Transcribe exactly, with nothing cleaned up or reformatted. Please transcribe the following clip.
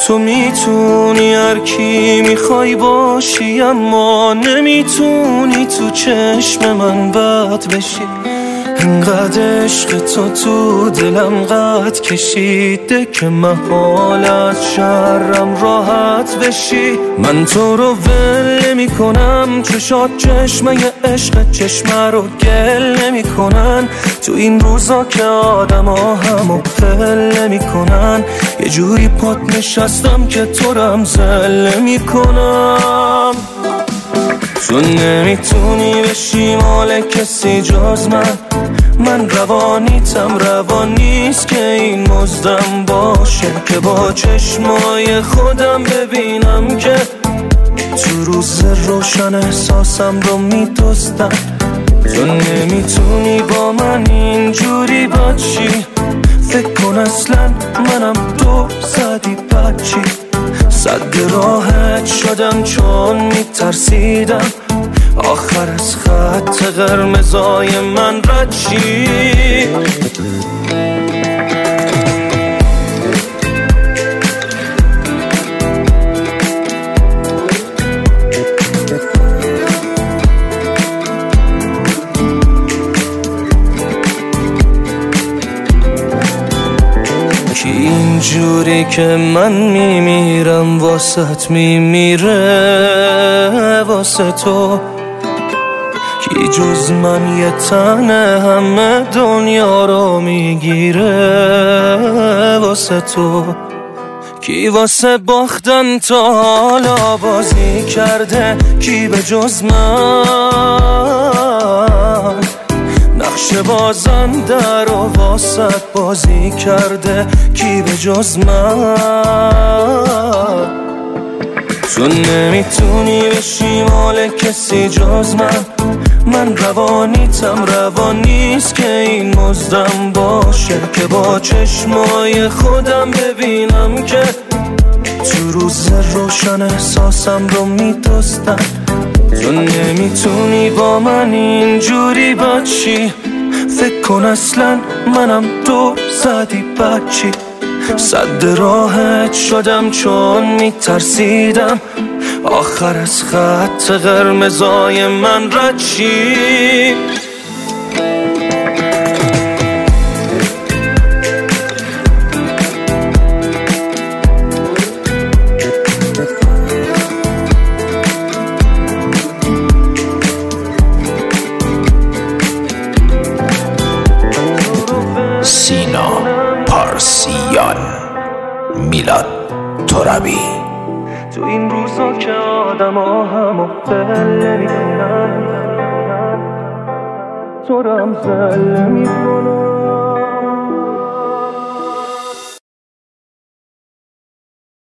تو میتونی هر کی میخوای باشی، اما نمیتونی تو چشم من بد بشی. انقدر عشق تو تو دلم قد کشیده که محال از شرم راحت بشی. من تو رو ول نمی کنم، چشات چشمه عشق چشمه رو گل نمی کنن. تو این روزا که آدم ها همو پل نمی کنن، یه جوری پات نشستم که تو رم زل نمی کنم. تو نمیتونی بشی مال کسی جز من، من روانیتم روان نیست که این مزدم باشه، که با چشمای خودم ببینم که تو روز روشن احساسم رو میدوستم. تو نمیتونی با من اینجوری باشی، فکر کن اصلا منم تو زدی بچی. صد راحت شدم چون میترسیدم آخر از خط قرمزای من رد شی. کی اینجوری که من میمیرم واسط میمیره واسه تو، کی جز من یه تنه همه دنیا رو میگیره واسه تو. کی واسه باختن تا حالا بازی کرده، کی به جز من نقش بازنده رو واسط بازی کرده، کی به جز من. تو نمیتونی بشی مال کسی جز من، من روانیتم روان نیست که این مزدم باشه، که با چشمای خودم ببینم که تو روز روشن احساسم رو میدوستم. تو نمیتونی با من اینجوری باشی، فکر کن اصلا منم تو زدی بچی. صد راحت شدم چون میترسیدم آخر از خط قرمزای من رد شی. سینا پارسیان، میلاد ترابی. تو این روزا که آدم ها همو پل نمی کنن، تو رم زل نمی کنن.